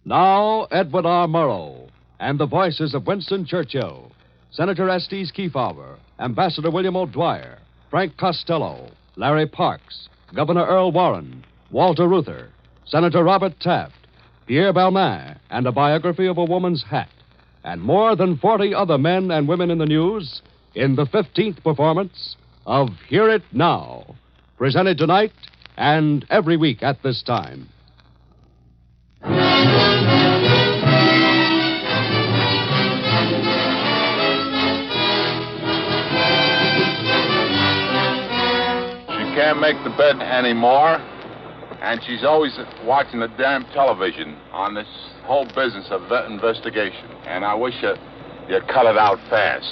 Now, Edward R. Murrow and the voices of Winston Churchill, Senator Estes Kefauver, Ambassador William O'Dwyer, Frank Costello, Larry Parks, Governor Earl Warren, Walter Reuther, Senator Robert Taft, Pierre Balmain, and a biography of a woman's hat, and more than 40 other men and women in the news in the 15th performance of Hear It Now, presented tonight and every week at this time. Can't make the bed anymore, and she's always watching the damn television on this whole business of vet investigation, and I wish you'd cut it out fast.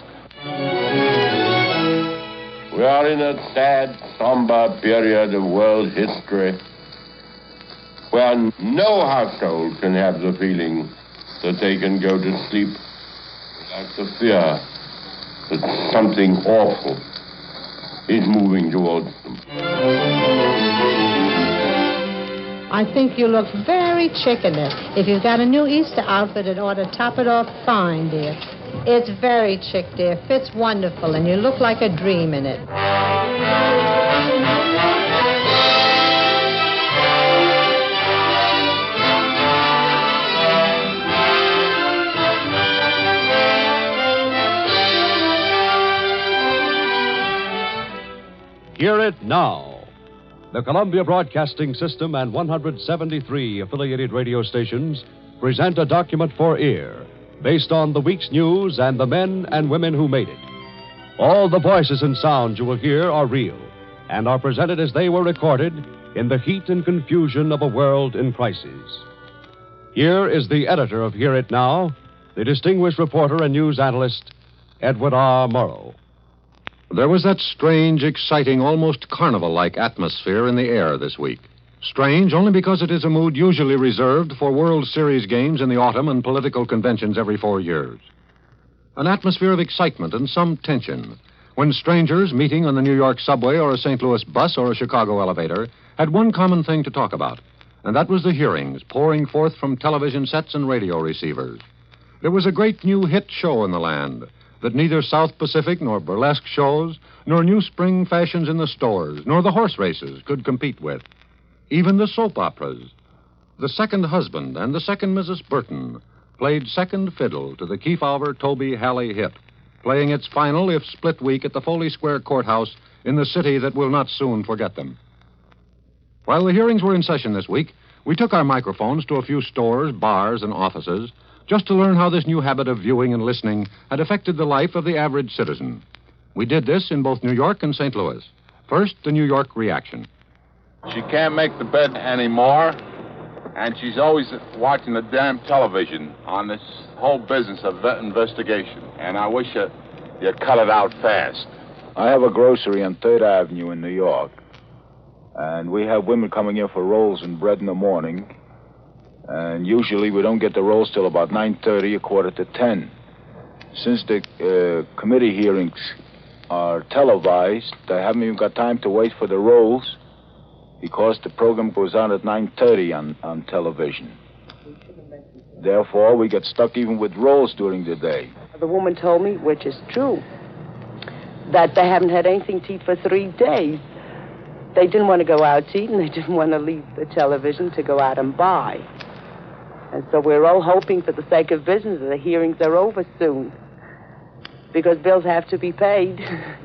We are in a sad, somber period of world history where no household can have the feeling that they can go to sleep without the fear that something awful is moving towards them. I think you look very chickenish. If you've got a new Easter outfit, it ought to top it off fine, dear. It's very chic, dear. Fits wonderful, and you look like a dream in it. Hear It Now. The Columbia Broadcasting System and 173 affiliated radio stations present a document for ear based on the week's news and the men and women who made it. All the voices and sounds you will hear are real and are presented as they were recorded in the heat and confusion of a world in crisis. Here is the editor of Hear It Now, the distinguished reporter and news analyst, Edward R. Murrow. There was that strange, exciting, almost carnival-like atmosphere in the air this week. Strange only because it is a mood usually reserved for World Series games in the autumn and political conventions every 4 years. An atmosphere of excitement and some tension when strangers meeting on the New York subway or a St. Louis bus or a Chicago elevator had one common thing to talk about, and that was the hearings pouring forth from television sets and radio receivers. There was a great new hit show in the land that neither South Pacific nor burlesque shows, nor new spring fashions in the stores, nor the horse races could compete with. Even the soap operas. The Second Husband and the Second Mrs. Burton played second fiddle to the Kefauver-Toby-Halley hit, playing its final, if split week, at the Foley Square Courthouse in the city that will not soon forget them. While the hearings were in session this week, we took our microphones to a few stores, bars, and offices just to learn how this new habit of viewing and listening had affected the life of the average citizen. We did this in both New York and St. Louis. First, the New York reaction. She can't make the bed anymore, and she's always watching the damn television on this whole business of vet investigation, and I wish you'd cut it out fast. I have a grocery on 3rd Avenue in New York, and we have women coming in for rolls and bread in the morning. And usually we don't get the rolls till about 9:30, 9:45. Since the committee hearings are televised, I haven't even got time to wait for the rolls because the program goes on at 9:30 on television. Therefore, we get stuck even with rolls during the day. The woman told me, which is true, that they haven't had anything to eat for 3 days. They didn't want to go out to eat, and they didn't want to leave the television to go out and buy. And so we're all hoping, for the sake of business, that the hearings are over soon, because bills have to be paid.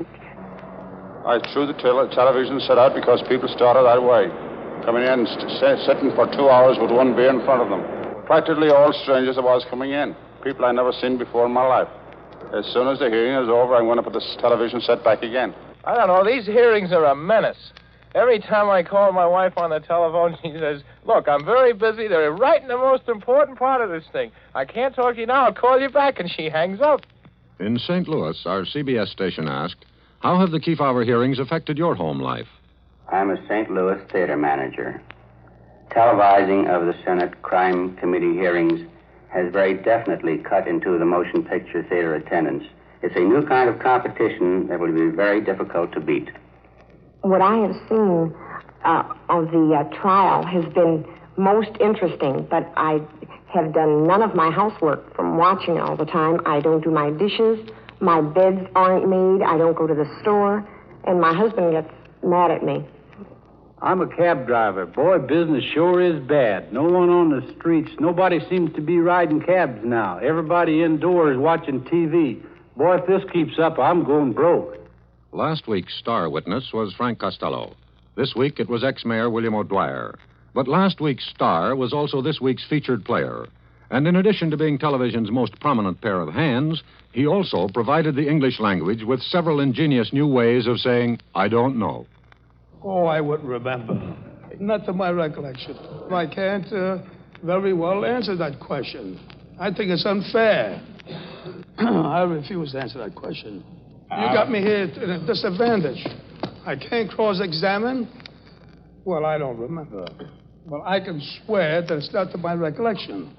I threw the television set out because people started that way, coming in and sitting for 2 hours with one beer in front of them. Practically all strangers that was coming in, people I never seen before in my life. As soon as the hearing is over, I'm going to put the television set back again. I don't know, these hearings are a menace. Every time I call my wife on the telephone, she says, look, I'm very busy. They're right in the most important part of this thing. I can't talk to you now. I'll call you back. And she hangs up. In St. Louis, our CBS station asked, how have the Kefauver hearings affected your home life? I'm a St. Louis theater manager. Televising of the Senate Crime Committee hearings has very definitely cut into the motion picture theater attendance. It's a new kind of competition that will be very difficult to beat. What I have seen of the trial has been most interesting, but I have done none of my housework from watching all the time. I don't do my dishes. My beds aren't made. I don't go to the store. And my husband gets mad at me. I'm a cab driver. Boy, business sure is bad. No one on the streets. Nobody seems to be riding cabs now. Everybody indoors watching TV. Boy, if this keeps up, I'm going broke. Last week's star witness was Frank Costello. This week it was ex-mayor William O'Dwyer. But last week's star was also this week's featured player. And in addition to being television's most prominent pair of hands, he also provided the English language with several ingenious new ways of saying, I don't know. Oh, I wouldn't remember. Not to my recollection. I can't very well answer that question. I think it's unfair. I refuse to answer that question. You got me here at a disadvantage. I can't cross-examine. Well, I don't remember. Well, I can swear that it's not to my recollection.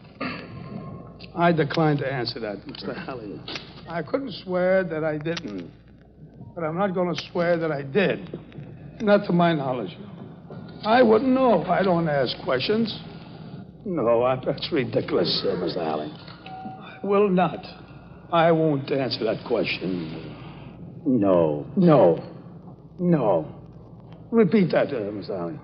I decline to answer that, Mr. Halley. I couldn't swear that I didn't. But I'm not going to swear that I did. Not to my knowledge. I wouldn't know. I don't ask questions. No, that's ridiculous, Mr. Halley. I will not. I won't answer that question. No. Repeat that, Mr. Halley.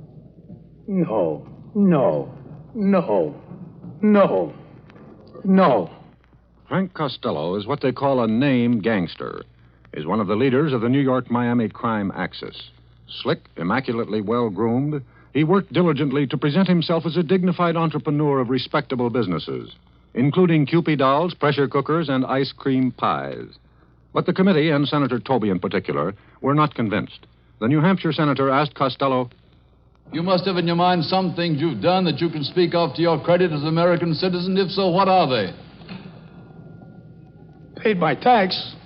No. Frank Costello is what they call a name gangster. Is one of the leaders of the New York-Miami crime axis. Slick, immaculately well-groomed, he worked diligently to present himself as a dignified entrepreneur of respectable businesses, including Kewpie dolls, pressure cookers, and ice cream pies. But the committee, and Senator Tobey in particular, were not convinced. The New Hampshire senator asked Costello, You must have in your mind some things you've done that you can speak of to your credit as an American citizen. If so, what are they? Paid my tax.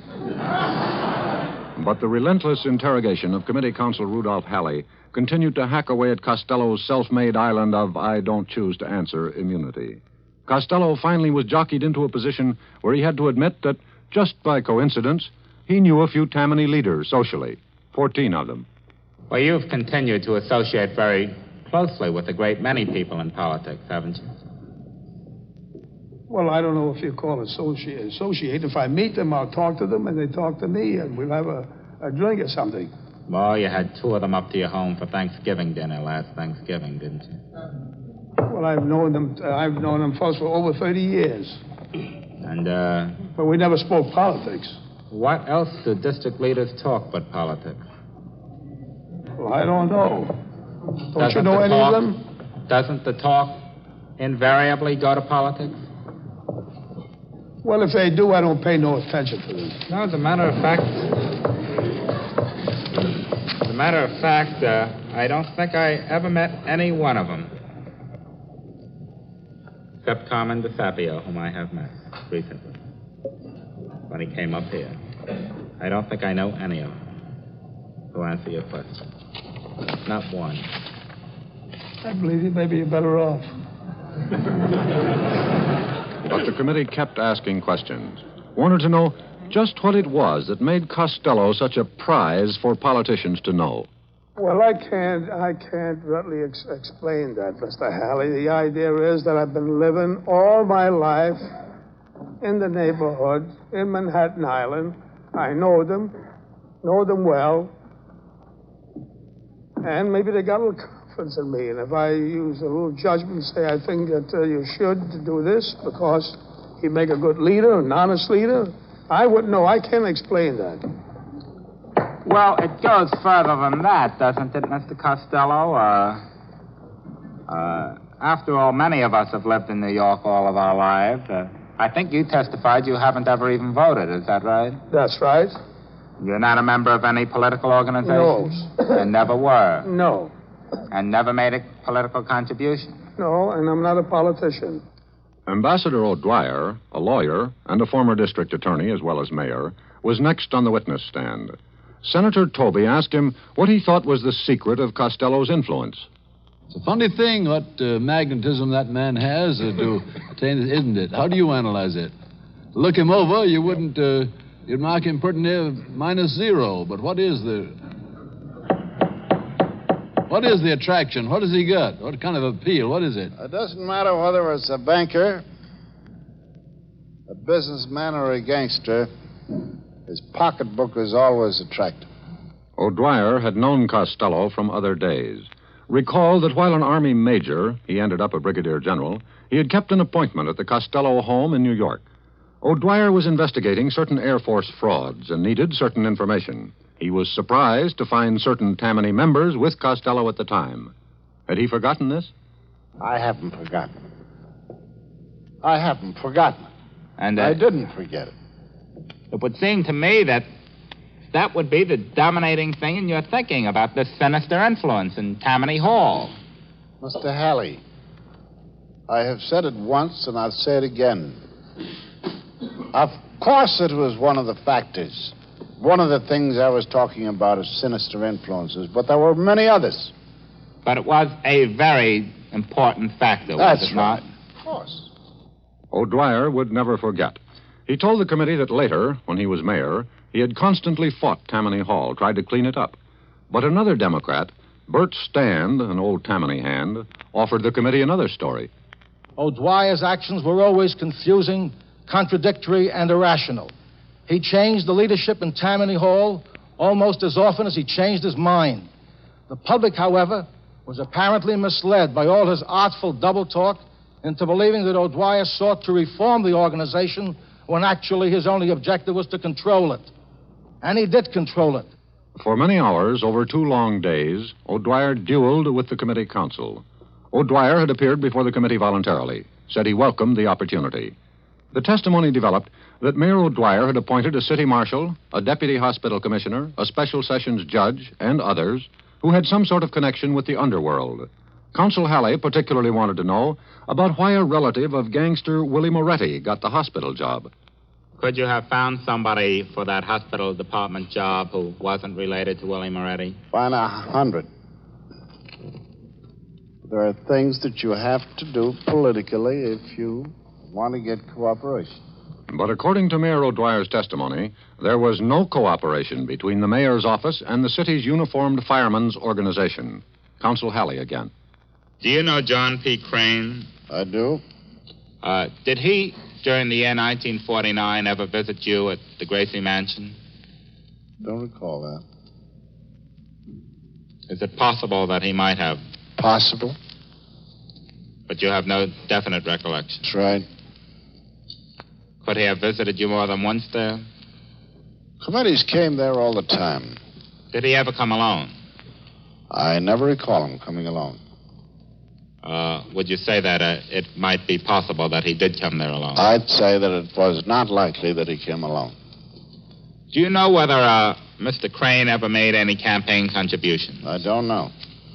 But the relentless interrogation of Committee Counsel Rudolph Halley continued to hack away at Costello's self-made island of I don't choose to answer immunity. Costello finally was jockeyed into a position where he had to admit that, just by coincidence, he knew a few Tammany leaders socially, 14 of them. Well, you've continued to associate very closely with a great many people in politics, haven't you? Well, I don't know if you call it associate. If I meet them, I'll talk to them, and they talk to me, and we'll have a drink or something. Well, you had two of them up to your home for Thanksgiving dinner last Thanksgiving, didn't you? Well, I've known them folks for over 30 years. And, But we never spoke politics. What else do district leaders talk but politics? Well, I don't know. Don't you know any of them? Doesn't the talk invariably go to politics? Well, if they do, I don't pay no attention to them. No, as a matter of fact, I don't think I ever met any one of them. Except Carmen DeSapio, whom I have met recently, when he came up here. I don't think I know any of them. To answer your question. Not one. I believe you. Maybe you're better off. But the committee kept asking questions, wanted to know just what it was that made Costello such a prize for politicians to know. Well, I can't really explain that, Mr. Halley. The idea is that I've been living all my life in the neighborhood, in Manhattan Island. I know them well. And maybe they got a little confidence in me. And if I use a little judgment and say, I think that you should do this because you make a good leader, an honest leader, I wouldn't know. I can't explain that. Well, it goes further than that, doesn't it, Mr. Costello? After all, many of us have lived in New York all of our lives. I think you testified you haven't ever even voted. Is that right? That's right. You're not a member of any political organization? No. And never were? No. And never made a political contribution? No, and I'm not a politician. Ambassador O'Dwyer, a lawyer and a former district attorney as well as mayor, was next on the witness stand. Senator Tobey asked him what he thought was the secret of Costello's influence. It's a funny thing what magnetism that man has to attain it, isn't it? How do you analyze it? To look him over, you wouldn't... You'd mark him pretty near -0, but what is the... What is the attraction? What has he got? What kind of appeal? What is it? It doesn't matter whether it's a banker, a businessman, or a gangster. His pocketbook is always attractive. O'Dwyer had known Costello from other days. Recall that while an Army major, he ended up a brigadier general, he had kept an appointment at the Costello home in New York. O'Dwyer was investigating certain Air Force frauds and needed certain information. He was surprised to find certain Tammany members with Costello at the time. Had he forgotten this? I haven't forgotten. I haven't forgotten. And I didn't forget it. It would seem to me that would be the dominating thing in your thinking about this sinister influence in Tammany Hall. Mr. Halley, I have said it once and I'll say it again. Of course it was one of the factors. One of the things I was talking about is sinister influences, but there were many others. But it was a very important factor, was it not? Of course. O'Dwyer would never forget. He told the committee that later, when he was mayor, he had constantly fought Tammany Hall, tried to clean it up. But another Democrat, Bert Stand, an old Tammany hand, offered the committee another story. O'Dwyer's actions were always confusing, contradictory, and irrational. He changed the leadership in Tammany Hall almost as often as he changed his mind. The public, however, was apparently misled by all his artful double talk into believing that O'Dwyer sought to reform the organization when actually his only objective was to control it. And he did control it. For many hours, over 2 long days, O'Dwyer dueled with the committee counsel. O'Dwyer had appeared before the committee voluntarily, said he welcomed the opportunity. The testimony developed that Mayor O'Dwyer had appointed a city marshal, a deputy hospital commissioner, a special sessions judge, and others who had some sort of connection with the underworld. Counsel Halley particularly wanted to know about why a relative of gangster Willie Moretti got the hospital job. Could you have found somebody for that hospital department job who wasn't related to Willie Moretti? Find 100. There are things that you have to do politically if you want to get cooperation. But according to Mayor O'Dwyer's testimony, there was no cooperation between the mayor's office and the city's uniformed firemen's organization. Counsel Halley again. Do you know John P. Crane? I do. Did he, during the year 1949, ever visit you at the Gracie Mansion? Don't recall that. Is it possible that he might have? Possible. But you have no definite recollection? That's right. Could he have visited you more than once there? Committees came there all the time. Did he ever come alone? I never recall him coming alone. Would you say that it might be possible that he did come there alone? I'd say that it was not likely that he came alone. Do you know whether Mr. Crane ever made any campaign contributions? I don't know.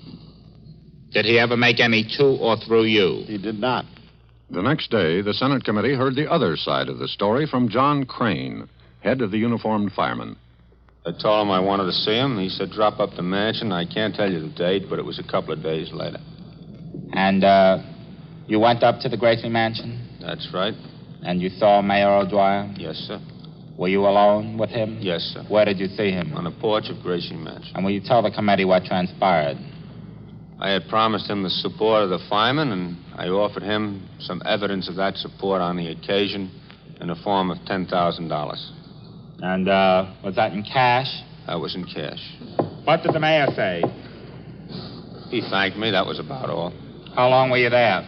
Did he ever make any to or through you? He did not. The next day, the Senate committee heard the other side of the story from John Crane, head of the uniformed firemen. I told him I wanted to see him. He said, drop up the mansion. I can't tell you the date, but it was a couple of days later. And you went up to the Gracie Mansion? That's right. And you saw Mayor O'Dwyer? Yes, sir. Were you alone with him? Yes, sir. Where did you see him? On the porch of Gracie Mansion. And will you tell the committee what transpired? I had promised him the support of the firemen, and I offered him some evidence of that support on the occasion in the form of $10,000. And was that in cash? That was in cash. What did the mayor say? He thanked me. That was about all. How long were you there?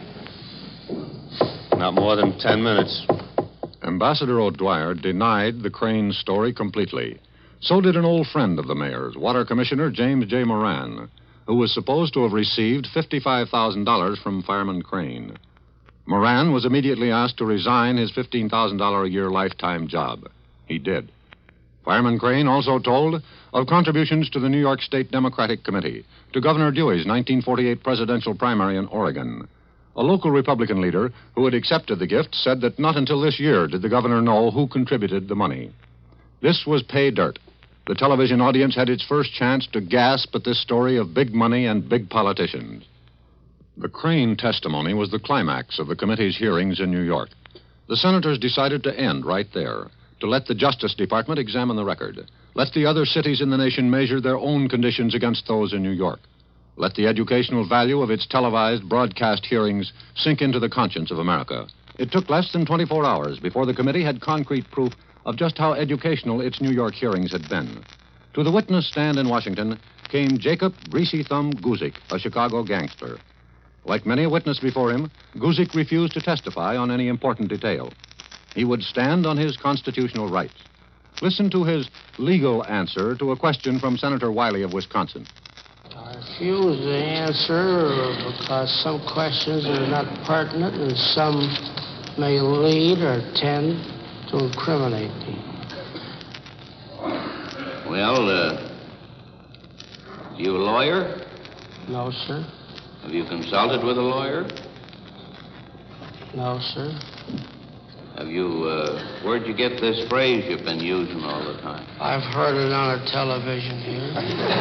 Not more than 10 minutes. Ambassador O'Dwyer denied the Crane story completely. So did an old friend of the mayor's, Water Commissioner James J. Moran, who was supposed to have received $55,000 from Fireman Crane. Moran was immediately asked to resign his $15,000 a year lifetime job. He did. Fireman Crane also told of contributions to the New York State Democratic Committee, to Governor Dewey's 1948 presidential primary in Oregon. A local Republican leader who had accepted the gift said that not until this year did the governor know who contributed the money. This was pay dirt. The television audience had its first chance to gasp at this story of big money and big politicians. The Crane testimony was the climax of the committee's hearings in New York. The senators decided to end right there, to let the Justice Department examine the record. Let the other cities in the nation measure their own conditions against those in New York. Let the educational value of its televised broadcast hearings sink into the conscience of America. It took less than 24 hours before the committee had concrete proof of just how educational its New York hearings had been. To the witness stand in Washington came Jacob Greasy Thumb Guzik, a Chicago gangster. Like many a witness before him, Guzik refused to testify on any important detail. He would stand on his constitutional rights. Listen to his legal answer to a question from Senator Wiley of Wisconsin. I refuse the answer because some questions are not pertinent and some may lead or tend to incriminate me. Well, are you a lawyer? No, sir. Have you consulted with a lawyer? No, sir. Have you, where'd you get this phrase you've been using all the time? I've heard it on a television here.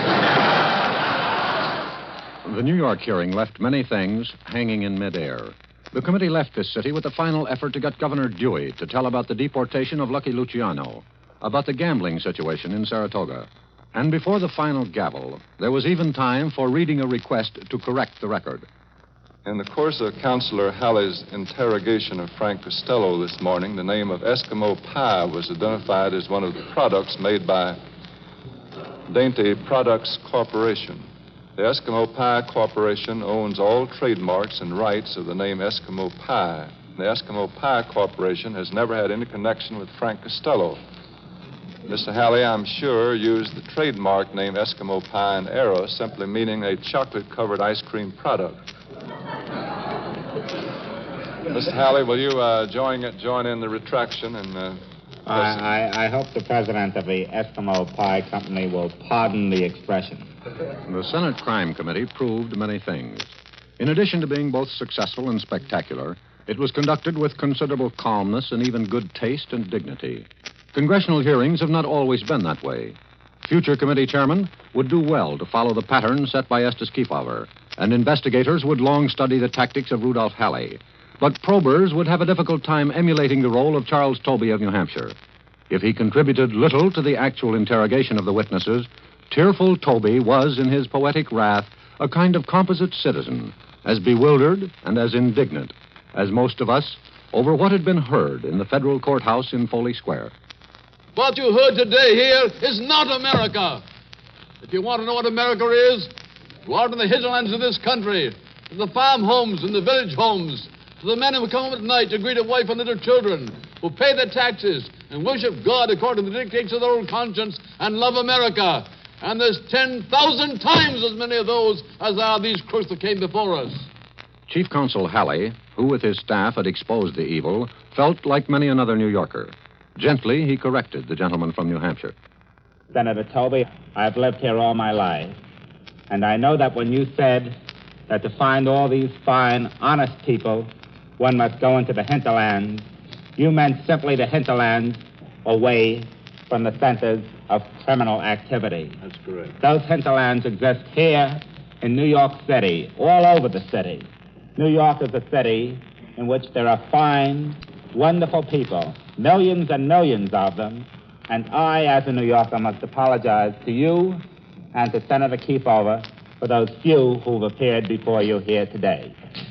The New York hearing left many things hanging in midair. The committee left this city with the final effort to get Governor Dewey to tell about the deportation of Lucky Luciano, about the gambling situation in Saratoga. And before the final gavel, there was even time for reading a request to correct the record. In the course of Counselor Halley's interrogation of Frank Costello this morning, the name of Eskimo Pie was identified as one of the products made by Dainty Products Corporation. The Eskimo Pie Corporation owns all trademarks and rights of the name Eskimo Pie. The Eskimo Pie Corporation has never had any connection with Frank Costello. Mr. Halley, I'm sure, used the trademark name Eskimo Pie in error, simply meaning a chocolate-covered ice cream product. Mr. Halley, will you join in the retraction and... I hope the president of the Eskimo Pie Company will pardon the expression. The Senate Crime Committee proved many things. In addition to being both successful and spectacular, it was conducted with considerable calmness and even good taste and dignity. Congressional hearings have not always been that way. Future committee chairmen would do well to follow the pattern set by Estes Kefauver, and investigators would long study the tactics of Rudolph Halley. But probers would have a difficult time emulating the role of Charles Tobey of New Hampshire. If he contributed little to the actual interrogation of the witnesses, tearful Tobey was, in his poetic wrath, a kind of composite citizen, as bewildered and as indignant as most of us over what had been heard in the federal courthouse in Foley Square. What you heard today here is not America. If you want to know what America is, go out in the hinterlands of this country, to the farm homes and the village homes, to the men who come home at night to greet a wife and little children, who pay their taxes and worship God according to the dictates of their own conscience and love America. And there's 10,000 times as many of those as there are these crooks that came before us. Chief Counsel Halley, who with his staff had exposed the evil, felt like many another New Yorker. Gently, he corrected the gentleman from New Hampshire. Senator Tobey, I've lived here all my life, and I know that when you said that to find all these fine, honest people, one must go into the hinterlands, you meant simply the hinterlands away from the centers of criminal activity. That's correct. Those hinterlands exist here in New York City, all over the city. New York is a city in which there are fine, wonderful people, millions and millions of them, and I, as a New Yorker, must apologize to you and to Senator Kefauver for those few who've appeared before you here today.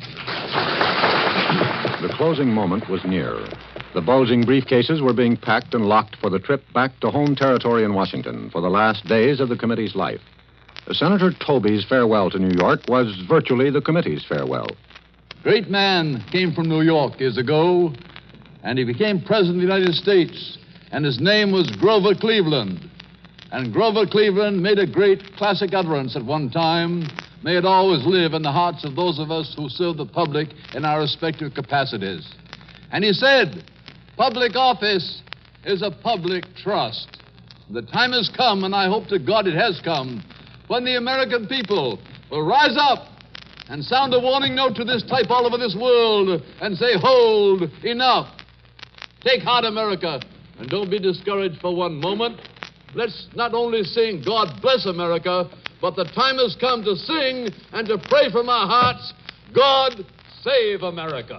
The closing moment was near. The bulging briefcases were being packed and locked for the trip back to home territory in Washington for the last days of the committee's life. Senator Tobey's farewell to New York was virtually the committee's farewell. Great man came from New York years ago, and he became president of the United States, and his name was Grover Cleveland. And Grover Cleveland made a great classic utterance at one time. May it always live in the hearts of those of us who serve the public in our respective capacities. And he said, public office is a public trust. The time has come, and I hope to God it has come, when the American people will rise up and sound a warning note to this type all over this world and say, hold, enough. Take heart, America, and don't be discouraged for one moment. Let's not only sing God Bless America, but the time has come to sing and to pray from our hearts, God Save America.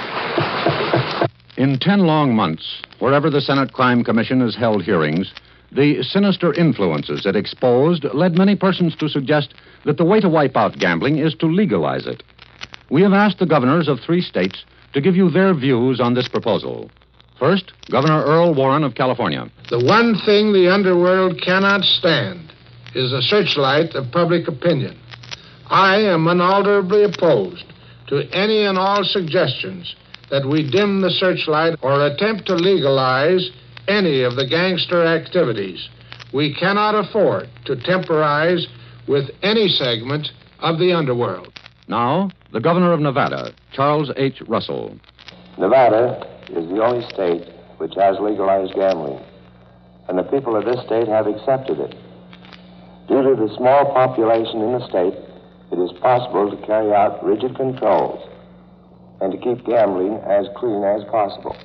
In 10 long months, wherever the Senate Crime Commission has held hearings, The sinister influences it exposed led many persons to suggest that the way to wipe out gambling is to legalize it. We have asked the governors of 3 states to give you their views on this proposal. First, Governor Earl Warren of California. The one thing the underworld cannot stand is a searchlight of public opinion. I am unalterably opposed to any and all suggestions that we dim the searchlight or attempt to legalize any of the gangster activities. We cannot afford to temporize with any segment of the underworld. Now, the Governor of Nevada, Charles H. Russell. Nevada is the only state which has legalized gambling, and the people of this state have accepted it. Due to the small population in the state, it is possible to carry out rigid controls and to keep gambling as clean as possible.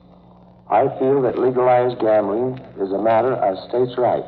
I feel that legalized gambling is a matter of states' right.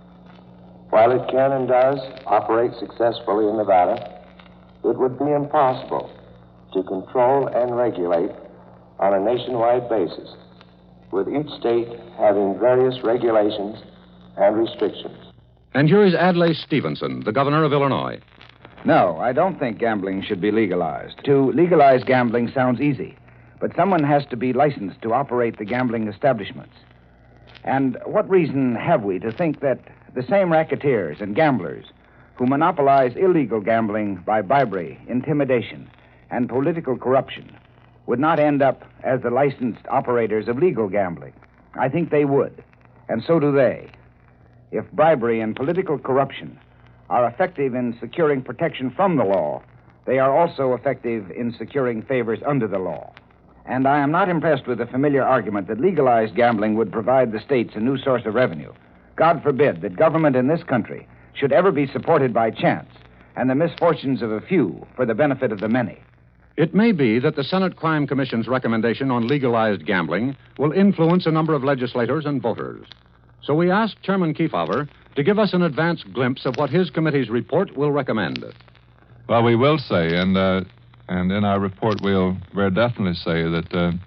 While it can and does operate successfully in Nevada, it would be impossible to control and regulate on a nationwide basis, with each state having various regulations and restrictions. And here is Adlai Stevenson, the Governor of Illinois. No, I don't think gambling should be legalized. To legalize gambling sounds easy, but someone has to be licensed to operate the gambling establishments. And what reason have we to think that the same racketeers and gamblers who monopolize illegal gambling by bribery, intimidation, and political corruption would not end up as the licensed operators of legal gambling? I think they would, and so do they. If bribery and political corruption are effective in securing protection from the law, they are also effective in securing favors under the law. And I am not impressed with the familiar argument that legalized gambling would provide the states a new source of revenue. God forbid that government in this country should ever be supported by chance and the misfortunes of a few for the benefit of the many. It may be that the Senate Crime Commission's recommendation on legalized gambling will influence a number of legislators and voters. So we asked Chairman Kefauver to give us an advance glimpse of what his committee's report will recommend. Well, we will say, and in our report we'll very definitely say that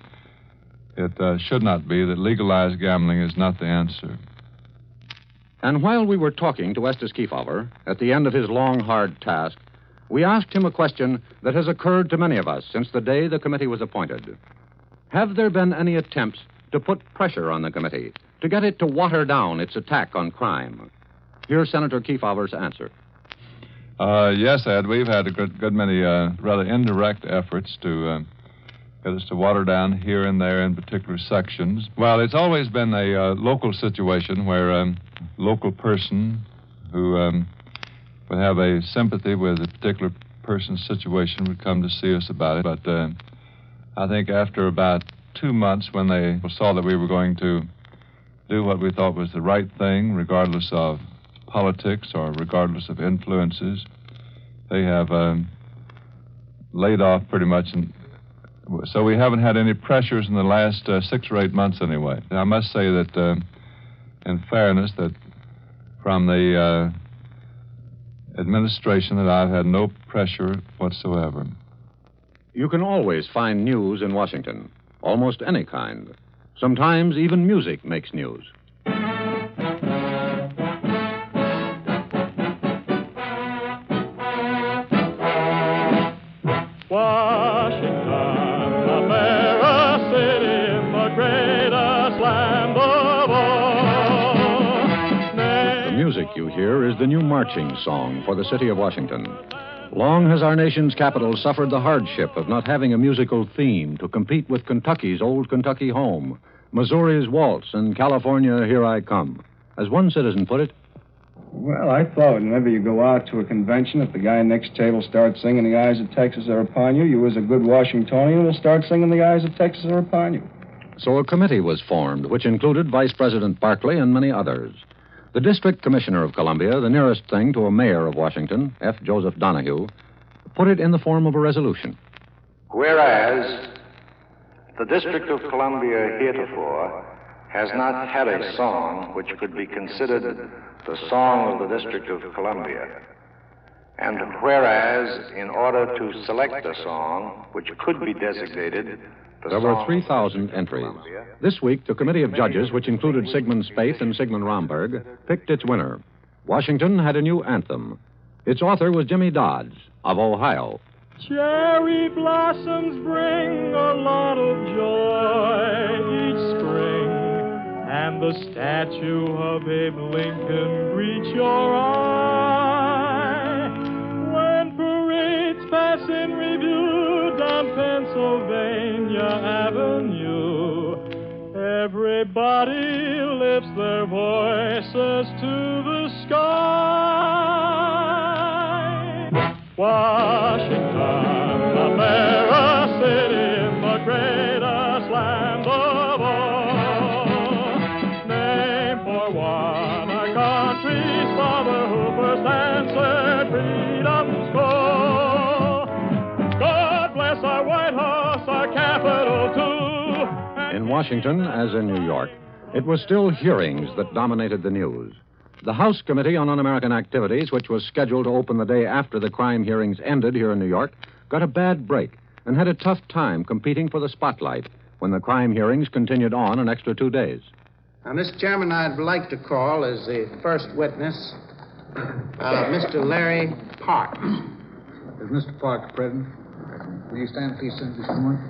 it should not be, that legalized gambling is not the answer. And while we were talking to Estes Kefauver, at the end of his long, hard task, we asked him a question that has occurred to many of us since the day the committee was appointed. Have there been any attempts to put pressure on the committee, to get it to water down its attack on crime? Here's Senator Kefauver's answer. Yes, Ed, we've had a good many rather indirect efforts to get us to water down here and there in particular sections. Well, it's always been a local situation where a local person who would have a sympathy with a particular person's situation would come to see us about it. But I think after about 2 months, when they saw that we were going to do what we thought was the right thing, regardless of politics or regardless of influences, they have laid off pretty much. And so we haven't had any pressures in the last 6 or 8 months anyway. I must say that, in fairness, that from the administration, that I've had no pressure whatsoever. You can always find news in Washington, almost any kind. Sometimes even music makes news. You hear is the new marching song for the city of Washington. Long has our nation's capital suffered the hardship of not having a musical theme to compete with Kentucky's Old Kentucky Home, Missouri's Waltz, and California, Here I Come. As one citizen put it, well, I thought whenever you go out to a convention, if the guy next table starts singing The Eyes of Texas Are Upon You, you as a good Washingtonian will start singing The Eyes of Texas Are Upon You. So a committee was formed, which included Vice President Barkley and many others. The District Commissioner of Columbia, the nearest thing to a mayor of Washington, F. Joseph Donahue, put it in the form of a resolution. Whereas the District of Columbia heretofore has not had a song which could be considered the song of the District of Columbia, and whereas in order to select a song which could be designated There were 3,000 entries. This week, the committee of judges, which included Sigmund Spaeth and Sigmund Romberg, picked its winner. Washington had a new anthem. Its author was Jimmy Dodds of Ohio. Cherry blossoms bring a lot of joy each spring, and the statue of Abe Lincoln greets your eye. When parades pass in review down Pennsylvania Avenue, everybody lifts their voices to the sky. Washington, the fairest city in the greatest land of all. Name for one, our country's father who first answered freedom's call. God bless our White House, our capital, too. In Washington, as in New York, it was still hearings that dominated the news. The House Committee on Un-American Activities, which was scheduled to open the day after the crime hearings ended here in New York, got a bad break and had a tough time competing for the spotlight when the crime hearings continued on an extra 2 days. Now, Mr. Chairman, I'd like to call as the first witness Mr. Larry Parks. Is Mr. Parks present? Will you stand, please, Senator Schumer?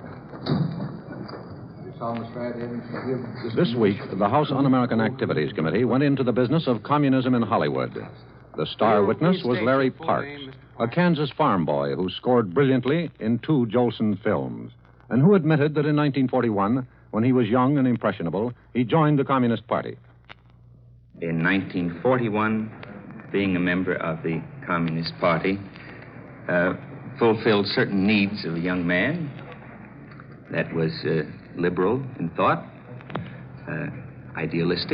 This week, the House Un-American Activities Committee went into the business of communism in Hollywood. The star witness was Larry Parks, a Kansas farm boy who scored brilliantly in 2 Jolson films, and who admitted that in 1941, when he was young and impressionable, he joined the Communist Party. In 1941, being a member of the Communist Party fulfilled certain needs of a young man that was liberal in thought, idealistic,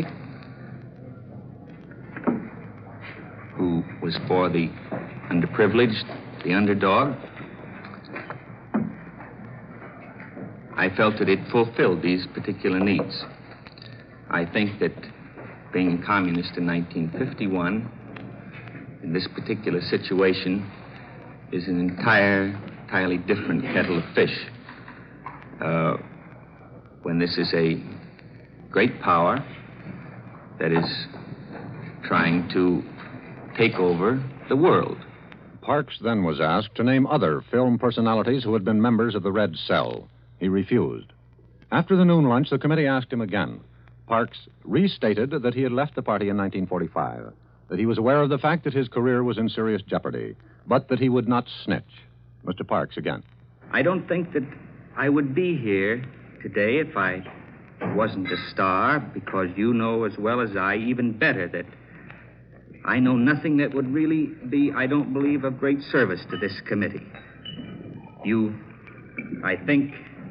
who was for the underprivileged, the underdog. I felt that it fulfilled these particular needs. I think that being a communist in 1951, in this particular situation, is an entirely different kettle of fish. When this is a great power that is trying to take over the world. Parks then was asked to name other film personalities who had been members of the Red Cell. He refused. After the noon lunch, the committee asked him again. Parks restated that he had left the party in 1945, that he was aware of the fact that his career was in serious jeopardy, but that he would not snitch. Mr. Parks again. I don't think that I would be here today if I wasn't a star, because you know as well as I, even better, that I know nothing that would really be, I don't believe, of great service to this committee. I think,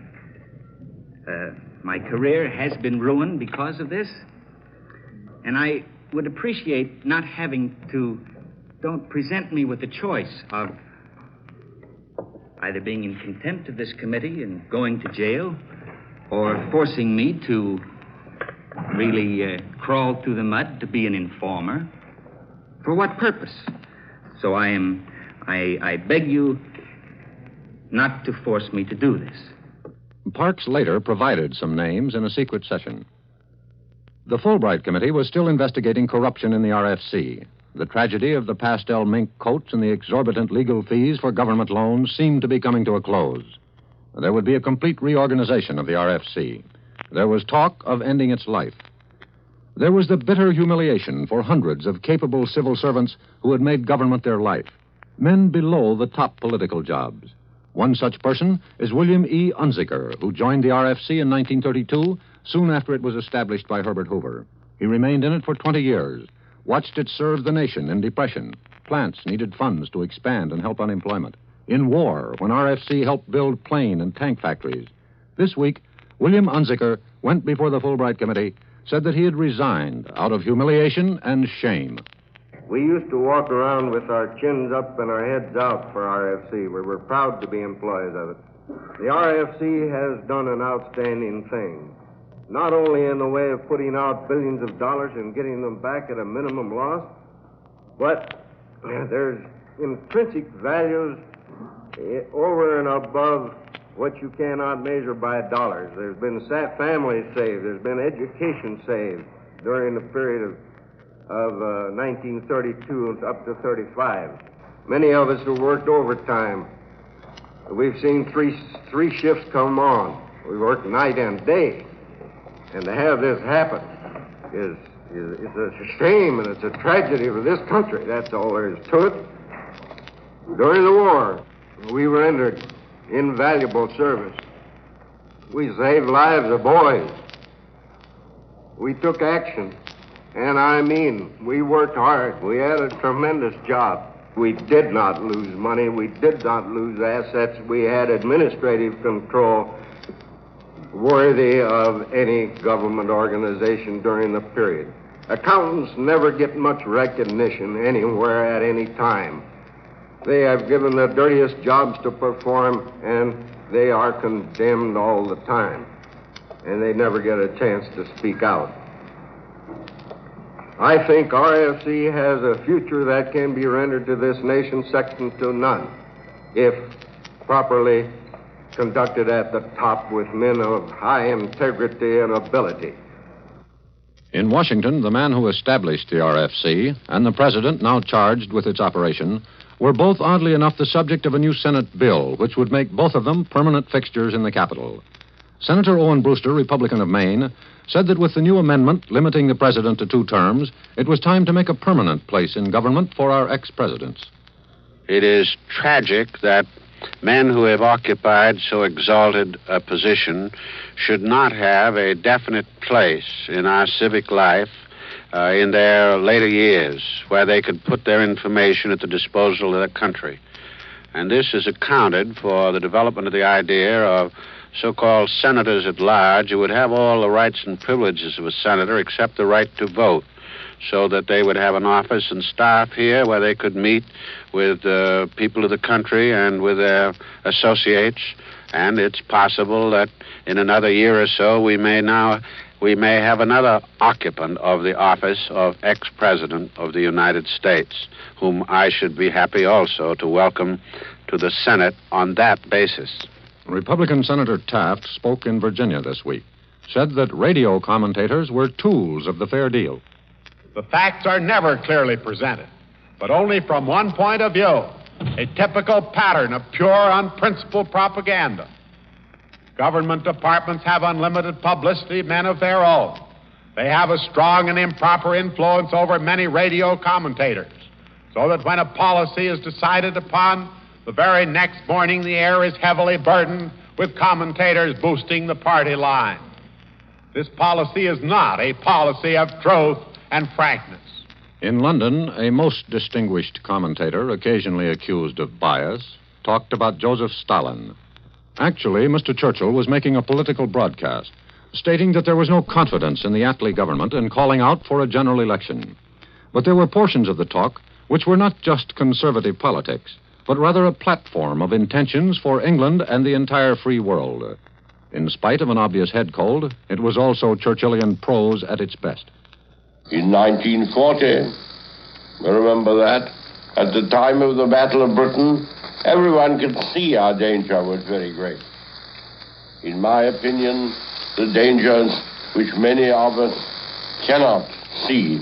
my career has been ruined because of this, and I would appreciate not having to, don't present me with the choice of either being in contempt of this committee and going to jail, or forcing me to really crawl through the mud to be an informer. For what purpose? So I beg you not to force me to do this. Parks later provided some names in a secret session. The Fulbright Committee was still investigating corruption in the RFC. The tragedy of the pastel mink coats and the exorbitant legal fees for government loans seemed to be coming to a close. There would be a complete reorganization of the RFC. There was talk of ending its life. There was the bitter humiliation for hundreds of capable civil servants who had made government their life, men below the top political jobs. One such person is William E. Unzicker, who joined the RFC in 1932, soon after it was established by Herbert Hoover. He remained in it for 20 years, watched it serve the nation in depression. Plants needed funds to expand and help unemployment. In war, when RFC helped build plane and tank factories. This week, William Unzicker went before the Fulbright Committee, said that he had resigned out of humiliation and shame. We used to walk around with our chins up and our heads out for RFC. We were proud to be employees of it. The RFC has done an outstanding thing, not only in the way of putting out billions of dollars and getting them back at a minimum loss, but there's intrinsic values over and above what you cannot measure by dollars. There's been families saved. There's been education saved during the period of 1932 up to 35. Many of us have worked overtime. We've seen three shifts come on. We work night and day. And to have this happen is a shame, and it's a tragedy for this country. That's all there is to it. During the war, we rendered invaluable service. We saved lives of boys. We took action. And I mean, we worked hard. We had a tremendous job. We did not lose money. We did not lose assets. We had administrative control worthy of any government organization during the period. Accountants never get much recognition anywhere at any time. They have given the dirtiest jobs to perform, and they are condemned all the time. And they never get a chance to speak out. I think RFC has a future that can be rendered to this nation second to none if properly conducted at the top with men of high integrity and ability. In Washington, the man who established the RFC and the president now charged with its operation were both, oddly enough, the subject of a new Senate bill, which would make both of them permanent fixtures in the Capitol. Senator Owen Brewster, Republican of Maine, said that with the new amendment limiting the president to 2 terms, it was time to make a permanent place in government for our ex-presidents. It is tragic that men who have occupied so exalted a position should not have a definite place in our civic life in their later years, where they could put their information at the disposal of the country. And this is accounted for the development of the idea of so-called senators at large who would have all the rights and privileges of a senator except the right to vote, so that they would have an office and staff here where they could meet with people of the country and with their associates. And it's possible that in another year or so we may have another occupant of the office of ex-president of the United States, whom I should be happy also to welcome to the Senate on that basis. Republican Senator Taft spoke in Virginia this week, said that radio commentators were tools of the fair deal. The facts are never clearly presented, but only from one point of view, a typical pattern of pure, unprincipled propaganda. Government departments have unlimited publicity, men of their own. They have a strong and improper influence over many radio commentators, so that when a policy is decided upon, the very next morning the air is heavily burdened with commentators boosting the party line. This policy is not a policy of truth and frankness. In London, a most distinguished commentator, occasionally accused of bias, talked about Joseph Stalin. Actually, Mr. Churchill was making a political broadcast, stating that there was no confidence in the Attlee government and calling out for a general election. But there were portions of the talk which were not just conservative politics, but rather a platform of intentions for England and the entire free world. In spite of an obvious head cold, it was also Churchillian prose at its best. In 1940, I remember that, at the time of the Battle of Britain, everyone could see our danger was very great. In my opinion, the dangers which many of us cannot see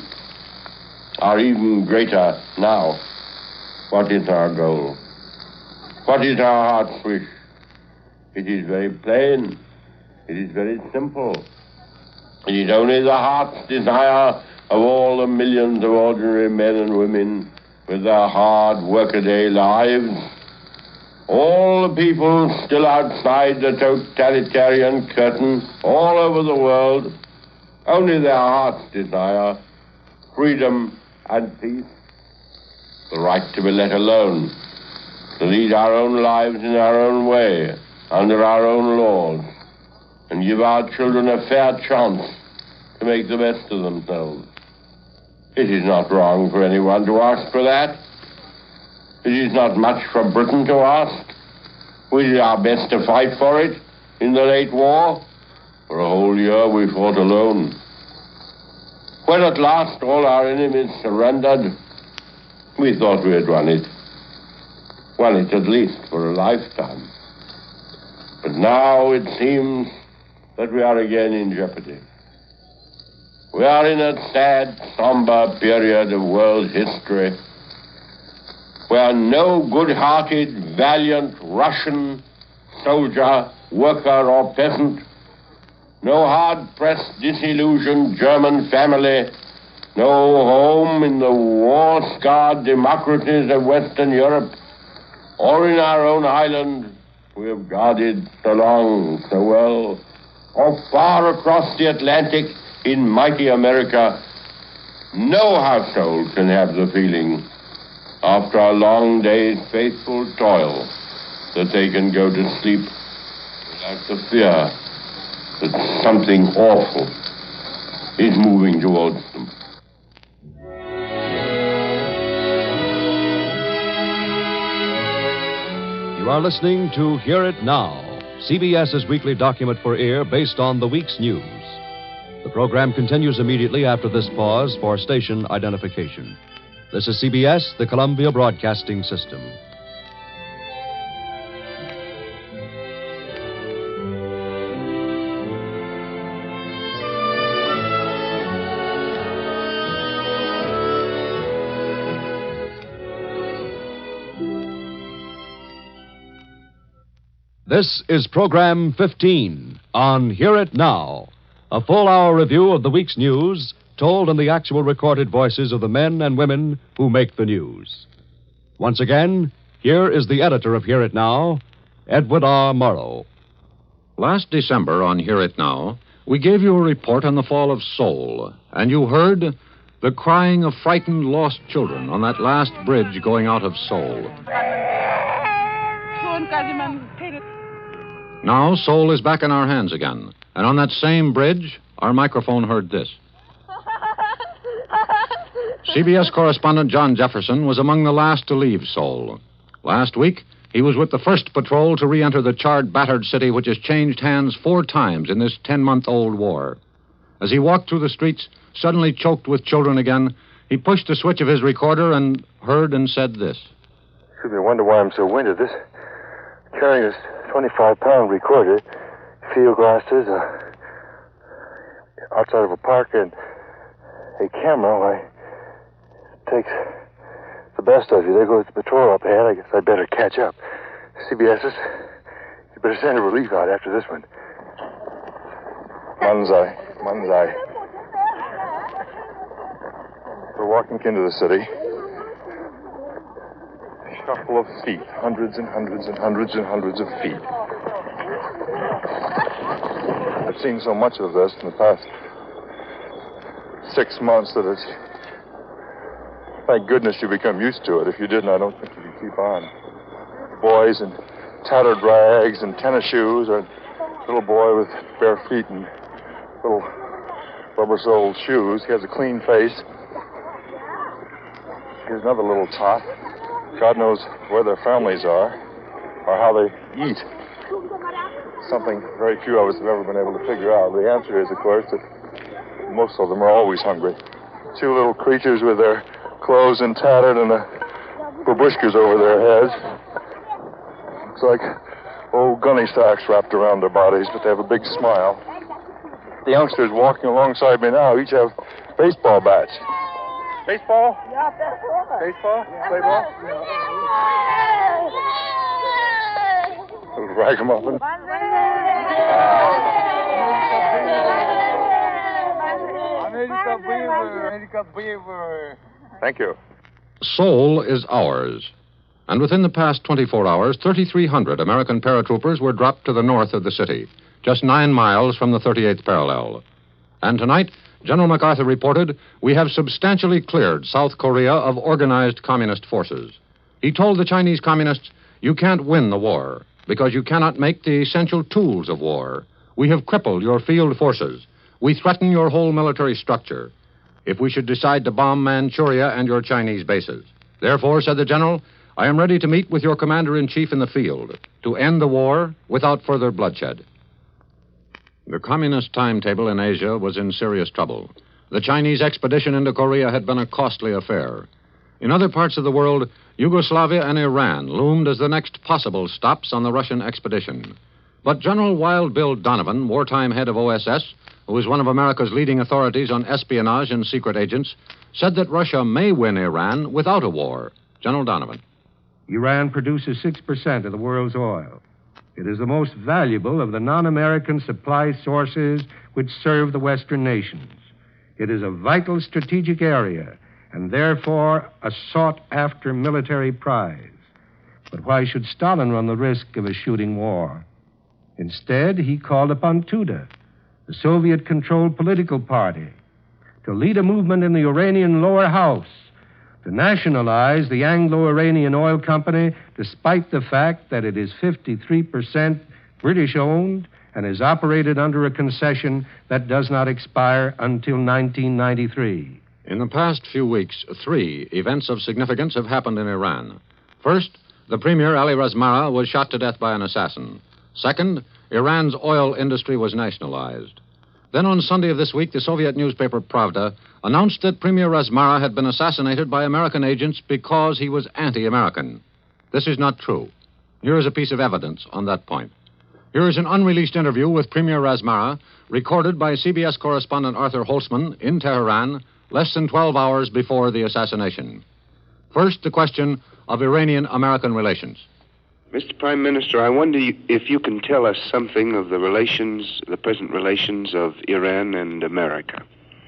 are even greater now. What is our goal? What is our heart's wish? It is very plain. It is very simple. It is only the heart's desire of all the millions of ordinary men and women with their hard workaday lives. All the people still outside the totalitarian curtain, all over the world, only their heart's desire, freedom and peace. The right to be let alone, to lead our own lives in our own way, under our own laws, and give our children a fair chance to make the best of themselves. It is not wrong for anyone to ask for that. It is not much for Britain to ask. We did our best to fight for it in the late war. For a whole year we fought alone. When at last all our enemies surrendered, we thought we had won it. Won it at least for a lifetime. But now it seems that we are again in jeopardy. We are in a sad, somber period of world history where no good-hearted, valiant Russian soldier, worker, or peasant, no hard-pressed, disillusioned German family, no home in the war-scarred democracies of Western Europe, or in our own island, we have guarded so long, so well, or far across the Atlantic in mighty America, no household can have the feeling, after a long day's faithful toil, that they can go to sleep without the fear that something awful is moving towards them. You are listening to Hear It Now, CBS's weekly document for air based on the week's news. The program continues immediately after this pause for station identification. This is CBS, the Columbia Broadcasting System. This is Program 15 on Hear It Now, a full-hour review of the week's news told in the actual recorded voices of the men and women who make the news. Once again, here is the editor of Hear It Now, Edward R. Murrow. Last December on Hear It Now, we gave you a report on the fall of Seoul, and you heard the crying of frightened, lost children on that last bridge going out of Seoul. Now, Seoul is back in our hands again, and on that same bridge, our microphone heard this. CBS correspondent John Jefferson was among the last to leave Seoul. Last week, he was with the first patrol to re-enter the charred, battered city which has changed hands 4 times in this 10-month-old war. As he walked through the streets, suddenly choked with children again, he pushed the switch of his recorder and heard and said this. Excuse me, I wonder why I'm so winded. Carrying this 25-pound recorder, field glasses, outside of a park, and a camera, why, it takes the best of you. There goes the patrol up ahead. I guess I'd better catch up. CBS's, you better send a relief out after this one. Manzai. We're walking into the city. Shuffle of feet, hundreds and hundreds and hundreds and hundreds of feet. I've seen so much of this in the past 6 months that it's... Thank goodness you become used to it. If you didn't, I don't think you could keep on. Boys in tattered rags and tennis shoes, or a little boy with bare feet and little rubber-soled shoes. He has a clean face. Here's another little tot. God knows where their families are, or how they eat. Something very few of us have ever been able to figure out. The answer is, of course, that most of them are always hungry. 2 little creatures with their clothes and tattered and the babushkas over their heads. Looks like old gunny sacks wrapped around their bodies, but they have a big smile. The youngsters walking alongside me now each have baseball bats. Baseball? Baseball? Play ball? Little ragamuffin. Thank you. Seoul is ours. And within the past 24 hours, 3,300 American paratroopers were dropped to the north of the city, just 9 miles from the 38th parallel. And tonight, General MacArthur reported, we have substantially cleared South Korea of organized communist forces. He told the Chinese communists, you can't win the war because you cannot make the essential tools of war. We have crippled your field forces. We threaten your whole military structure if we should decide to bomb Manchuria and your Chinese bases. Therefore, said the general, I am ready to meet with your commander-in-chief in the field to end the war without further bloodshed. The communist timetable in Asia was in serious trouble. The Chinese expedition into Korea had been a costly affair. In other parts of the world, Yugoslavia and Iran loomed as the next possible stops on the Russian expedition. But General Wild Bill Donovan, wartime head of OSS, who is one of America's leading authorities on espionage and secret agents, said that Russia may win Iran without a war. General Donovan. Iran produces 6% of the world's oil. It is the most valuable of the non-American supply sources which serve the Western nations. It is a vital strategic area and therefore a sought-after military prize. But why should Stalin run the risk of a shooting war? Instead, he called upon Tuda, the Soviet-controlled political party, to lead a movement in the Iranian lower house to nationalize the Anglo-Iranian Oil Company despite the fact that it is 53% British-owned and is operated under a concession that does not expire until 1993. In the past few weeks, 3 events of significance have happened in Iran. First, the Premier Ali Razmara was shot to death by an assassin. Second, Iran's oil industry was nationalized. Then on Sunday of this week, the Soviet newspaper Pravda announced that Premier Razmara had been assassinated by American agents because he was anti-American. This is not true. Here is a piece of evidence on that point. Here is an unreleased interview with Premier Razmara recorded by CBS correspondent Arthur Holtzman in Tehran less than 12 hours before the assassination. First, the question of Iranian-American relations. Mr. Prime Minister, I wonder if you can tell us something of the present relations of Iran and America.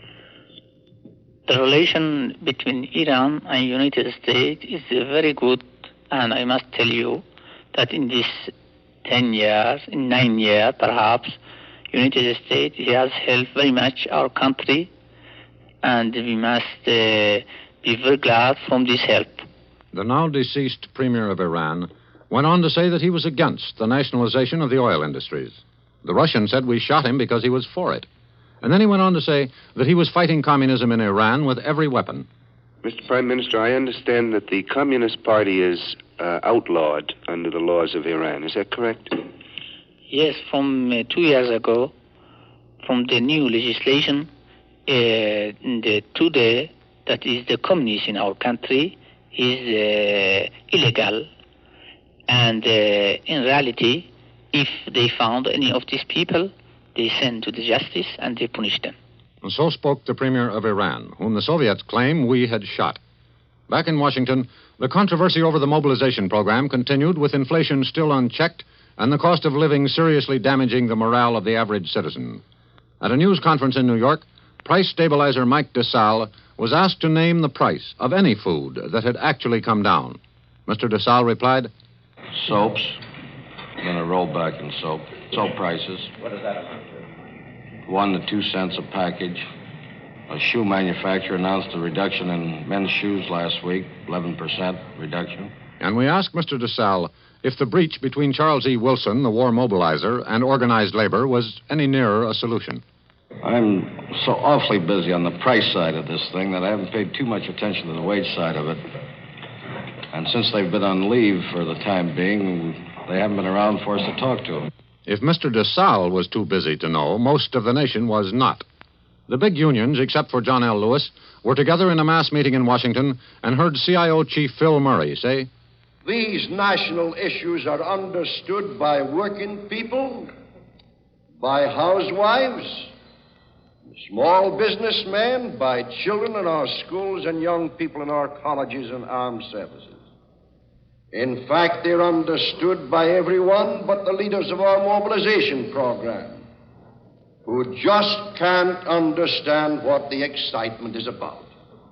The relation between Iran and United States is very good, and I must tell you that in these 10 years, in 9 years perhaps, United States has helped very much our country, and we must be very glad from this help. The now deceased Premier of Iran went on to say that he was against the nationalization of the oil industries. The Russian said we shot him because he was for it. And then he went on to say that he was fighting communism in Iran with every weapon. Mr. Prime Minister, I understand that the Communist Party is outlawed under the laws of Iran. Is that correct? Yes, from 2 years ago, from the new legislation, today, that is the communists in our country, is illegal. And in reality, if they found any of these people, they send to the justice and they punish them. And so spoke the Premier of Iran, whom the Soviets claim we had shot. Back in Washington, the controversy over the mobilization program continued with inflation still unchecked and the cost of living seriously damaging the morale of the average citizen. At a news conference in New York, price stabilizer Mike DeSalle was asked to name the price of any food that had actually come down. Mr. DeSalle replied, Soaps, then a rollback in soap. Soap prices. What does that amount to? 1 to 2 cents a package. A shoe manufacturer announced a reduction in men's shoes last week, 11% reduction. And we asked Mr. DeSalle if the breach between Charles E. Wilson, the war mobilizer, and organized labor was any nearer a solution. I'm so awfully busy on the price side of this thing that I haven't paid too much attention to the wage side of it. And since they've been on leave for the time being, they haven't been around for us to talk to. If Mr. DeSalle was too busy to know, most of the nation was not. The big unions, except for John L. Lewis, were together in a mass meeting in Washington and heard CIO Chief Phil Murray say, These national issues are understood by working people, by housewives, small businessmen, by children in our schools and young people in our colleges and armed services. In fact, they're understood by everyone but the leaders of our mobilization program, who just can't understand what the excitement is about.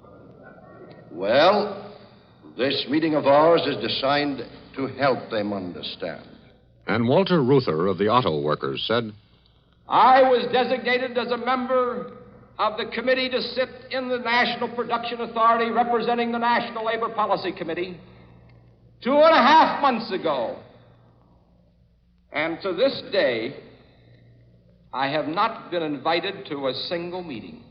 Well, this meeting of ours is designed to help them understand. And Walter Reuther of the Auto Workers said, I was designated as a member of the committee to sit in the National Production Authority representing the National Labor Policy Committee 2.5 months ago. And to this day, I have not been invited to a single meeting.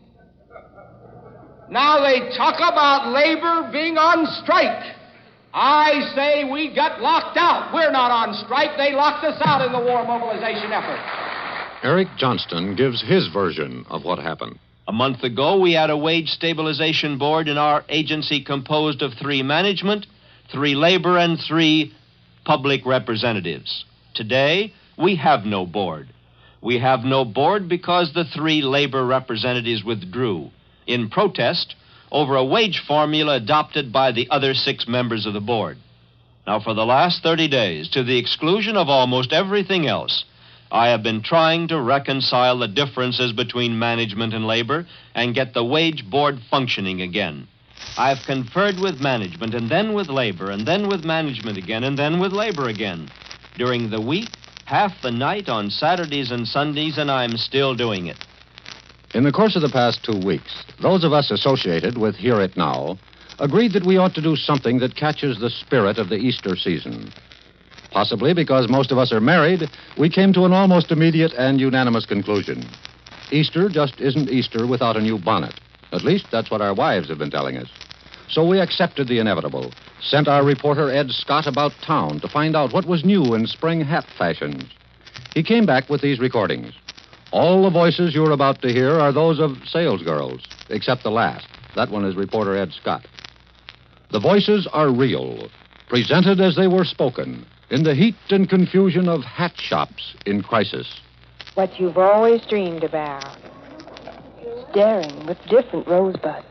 Now they talk about labor being on strike. I say we got locked out. We're not on strike. They locked us out in the war mobilization effort. Eric Johnston gives his version of what happened. A month ago, we had a wage stabilization board in our agency composed of 3 management, 3 labor, and 3 public representatives. Today, we have no board. We have no board because the 3 labor representatives withdrew in protest over a wage formula adopted by the other 6 members of the board. Now, for the last 30 days, to the exclusion of almost everything else, I have been trying to reconcile the differences between management and labor and get the wage board functioning again. I've conferred with management and then with labor and then with management again and then with labor again. During the week, half the night on Saturdays and Sundays, and I'm still doing it. In the course of the past 2 weeks, those of us associated with Hear It Now agreed that we ought to do something that catches the spirit of the Easter season. Possibly because most of us are married, we came to an almost immediate and unanimous conclusion. Easter just isn't Easter without a new bonnet. At least that's what our wives have been telling us. So we accepted the inevitable, sent our reporter Ed Scott about town to find out what was new in spring hat fashions. He came back with these recordings. All the voices you're about to hear are those of salesgirls, except the last. That one is reporter Ed Scott. The voices are real, presented as they were spoken, in the heat and confusion of hat shops in crisis. What you've always dreamed about. Staring with different rosebuds.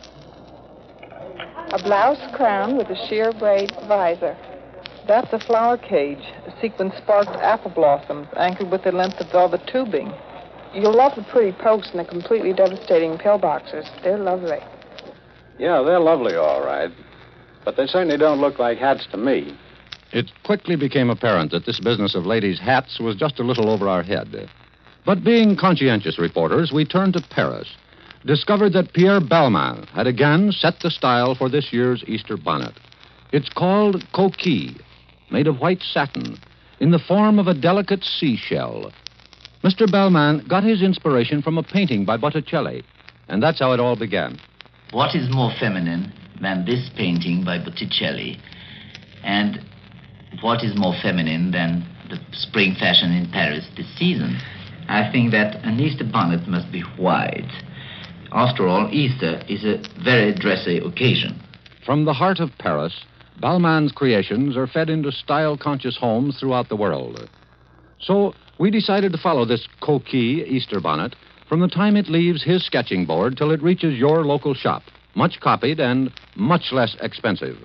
A blouse crown with a sheer braid visor. That's a flower cage, a sequin sparked apple blossoms anchored with a length of velvet tubing. You'll love the pretty pokes and the completely devastating pillboxers. They're lovely. Yeah, they're lovely, all right. But they certainly don't look like hats to me. It quickly became apparent that this business of ladies' hats was just a little over our head. But being conscientious reporters, we turned to Paris, discovered that Pierre Balmain had again set the style for this year's Easter bonnet. It's called coquille, made of white satin, in the form of a delicate seashell. Mr. Balmain got his inspiration from a painting by Botticelli, and that's how it all began. What is more feminine than this painting by Botticelli? And what is more feminine than the spring fashion in Paris this season? I think that an Easter bonnet must be white. After all, Easter is a very dressy occasion. From the heart of Paris, Balmain's creations are fed into style-conscious homes throughout the world. So we decided to follow this coquille Easter bonnet from the time it leaves his sketching board till it reaches your local shop, much copied and much less expensive.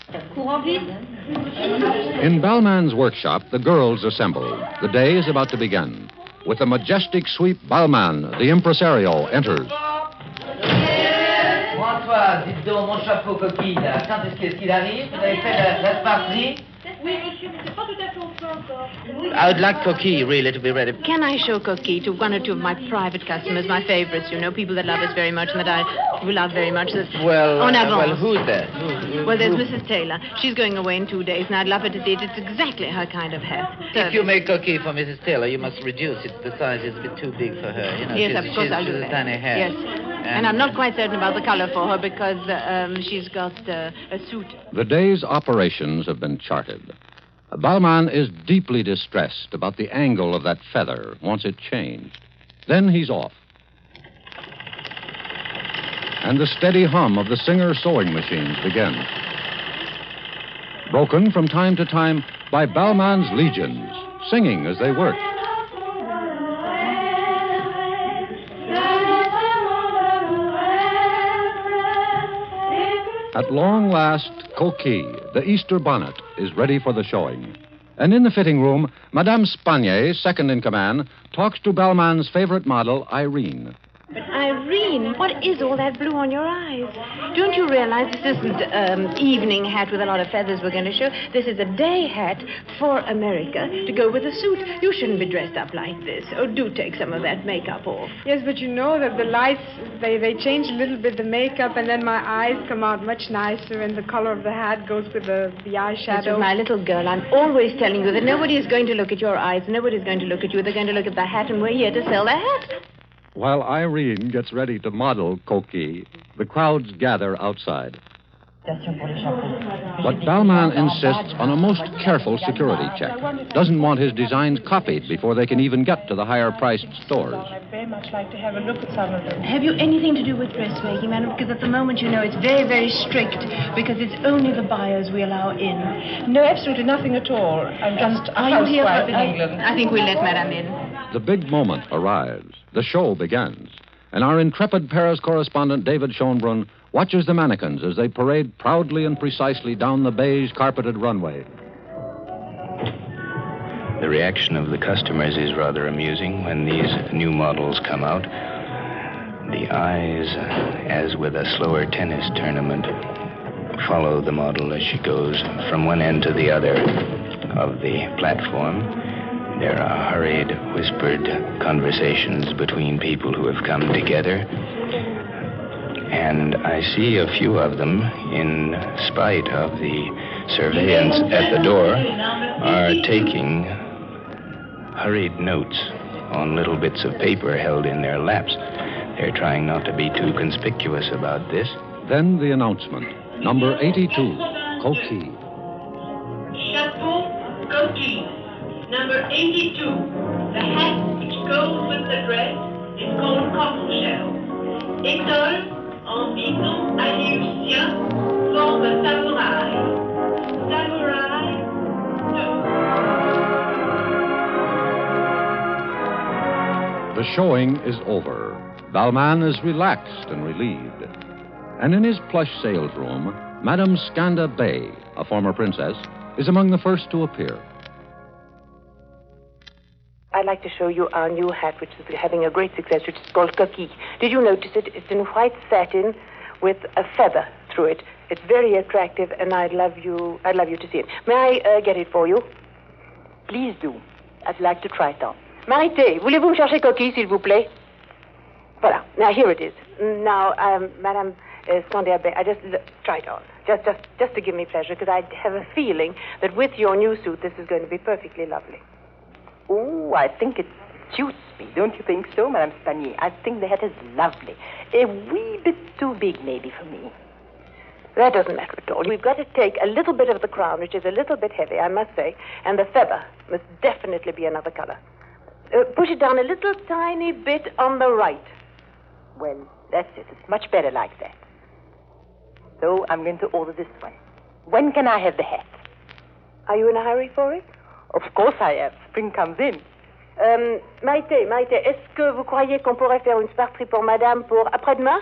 In Balmain's workshop, the girls assemble. The day is about to begin. With a majestic sweep, Balmain, the impresario, enters. François, dites donc, mon chapeau coquille, là, quand est-ce qu'il arrive? Vous avez fait la sparterie? Oui, monsieur, mais c'est pas tout à fait au point encore. I would like coquille really to be ready. Can I show coquille to one or two of my private customers, my favorites, you know, people that love us very much and that I love very much? Well, who's that? Well, there's Mrs. Taylor. She's going away in 2 days, and I'd love her to see it. It's exactly her kind of hat. If you make coquille for Mrs. Taylor, you must reduce it. The size is a bit too big for her. You know, yes, of course I'll do that. She's a tiny hat. Yes. And I'm not quite certain about the color for her because she's got a suit. The day's operations have been charted. Balmain is deeply distressed about the angle of that feather once it changed. Then he's off. And the steady hum of the Singer sewing machines begins. Broken from time to time by Balmain's legions, singing as they work. At long last, coquille, the Easter bonnet, is ready for the showing. And in the fitting room, Madame Spanier, second in command, talks to Balmain's favorite model, Irene. But Irene, what is all that blue on your eyes? Don't you realize this isn't an evening hat with a lot of feathers we're going to show? This is a day hat for America to go with a suit. You shouldn't be dressed up like this. Oh, do take some of that makeup off. Yes, but you know that the lights, they change a little bit, the makeup, and then my eyes come out much nicer, and the color of the hat goes with the eyeshadow. Listen, my little girl, I'm always telling you that nobody is going to look at your eyes. Nobody's going to look at you. They're going to look at the hat, and we're here to sell the hat. While Irene gets ready to model coquille, the crowds gather outside. But Balmain insists on a most careful security check. Doesn't want his designs copied before they can even get to the higher-priced stores. I'd very much like to have a look at some of them. Have you anything to do with dressmaking, madam? Because at the moment, you know, it's very, very strict, because it's only the buyers we allow in. No, absolutely nothing at all. I'm just a housewife in England. I think we'll let madam in. The big moment arrives. The show begins. And our intrepid Paris correspondent, David Schonbrunn, watches the mannequins as they parade proudly and precisely down the beige-carpeted runway. The reaction of the customers is rather amusing when these new models come out. The eyes, as with a slower tennis tournament, follow the model as she goes from one end to the other of the platform. There are hurried, whispered conversations between people who have come together. And I see a few of them, in spite of the surveillance at the door, are taking hurried notes on little bits of paper held in their laps. They're trying not to be too conspicuous about this. Then the announcement. Number 82, Coquille. Chapeau Coquille. Number 82. The hat which goes with the dress is called cockle-shell. Étole en bison à Lucien for the samouraï. Samouraï The showing is over. Balmain is relaxed and relieved. And in his plush sales room, Madame Skanda Bay, a former princess, is among the first to appear. I'd like to show you our new hat, which is having a great success, which is called Coquille. Did you notice it? It's in white satin with a feather through it. It's very attractive, and I'd love you to see it. May I get it for you? Please do. I'd like to try it on. Marité, voulez-vous me chercher Coquille, s'il vous plaît? Voilà. Now, here it is. Now, Madame Scandia-Bay, I just try it on. Just to give me pleasure, because I have a feeling that with your new suit, this is going to be perfectly lovely. Oh, I think it suits me. Don't you think so, Madame Spanier? I think the hat is lovely. A wee bit too big, maybe, for me. That doesn't matter at all. We've got to take a little bit of the crown, which is a little bit heavy, I must say, and the feather must definitely be another color. Push it down a little tiny bit on the right. Well, that's it. It's much better like that. So I'm going to order this one. When can I have the hat? Are you in a hurry for it? Of course I am. Spring comes in. Maïté, est-ce que vous croyez qu'on pourrait faire une sparterie pour madame pour après-demain?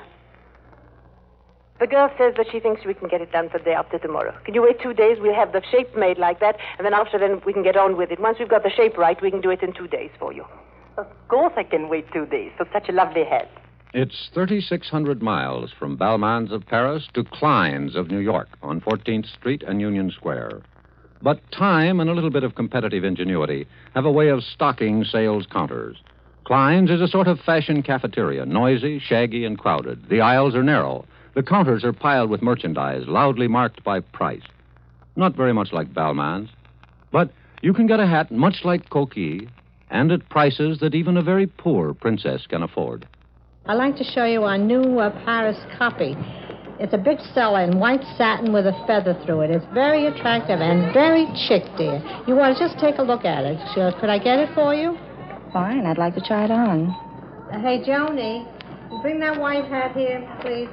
The girl says that she thinks we can get it done for the day after tomorrow. Can you wait 2 days? We'll have the shape made like that, and then after then we can get on with it. Once we've got the shape right, we can do it in 2 days for you. Of course I can wait 2 days for such a lovely hat. It's 3,600 miles from Balmain's of Paris to Klein's of New York on 14th Street and Union Square. But time and a little bit of competitive ingenuity have a way of stocking sales counters. Klein's is a sort of fashion cafeteria, noisy, shaggy, and crowded. The aisles are narrow. The counters are piled with merchandise, loudly marked by price. Not very much like Balmain's, but you can get a hat much like Coquille, and at prices that even a very poor princess can afford. I'd like to show you our new Paris copy. It's a big seller in white satin with a feather through it. It's very attractive and very chic, dear. You want to just take a look at it. Could I get it for you? Fine. I'd like to try it on. Hey, Joni, bring that white hat here, please.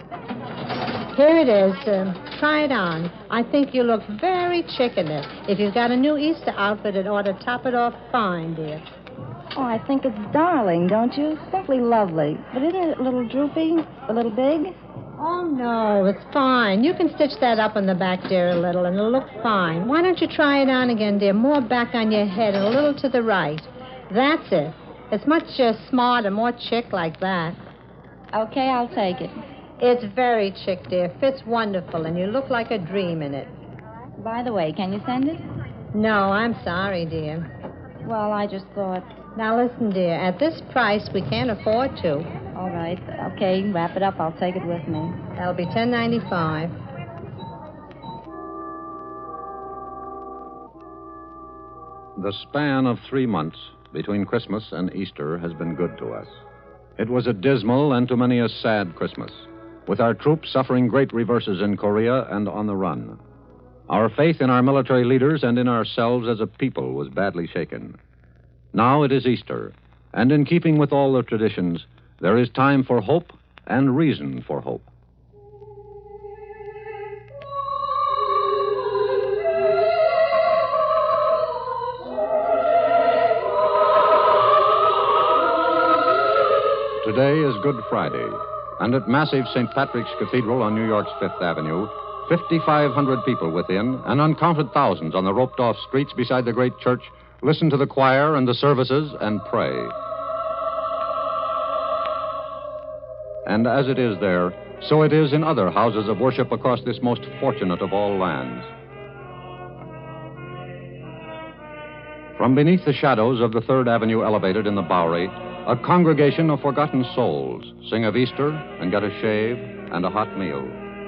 Here it is. Try it on. I think you look very chic in it. If you've got a new Easter outfit, it ought to top it off fine, dear. Oh, I think it's darling, don't you? Simply lovely. But isn't it a little droopy? A little big? Oh, no, it's fine. You can stitch that up on the back, dear, a little, and it'll look fine. Why don't you try it on again, dear? More back on your head and a little to the right. That's it. It's much smarter, more chic like that. Okay, I'll take it. It's very chic, dear. Fits wonderful, and you look like a dream in it. By the way, can you send it? No, I'm sorry, dear. Well, I just thought... Now, listen, dear. At this price, we can't afford to. All right. Okay, wrap it up. I'll take it with me. That'll be $10.95. The span of 3 months between Christmas and Easter has been good to us. It was a dismal and to many a sad Christmas. with our troops suffering great reverses in Korea and on the run. Our faith in our military leaders and in ourselves as a people was badly shaken. Now it is Easter, and in keeping with all the traditions, there is time for hope and reason for hope. Today is Good Friday, and at massive St. Patrick's Cathedral on New York's Fifth Avenue, 5,500 people within and uncounted thousands on the roped-off streets beside the great church listen to the choir and the services and pray. And as it is there, so it is in other houses of worship across this most fortunate of all lands. From beneath the shadows of the Third Avenue elevated in the Bowery, a congregation of forgotten souls sing of Easter and get a shave and a hot meal.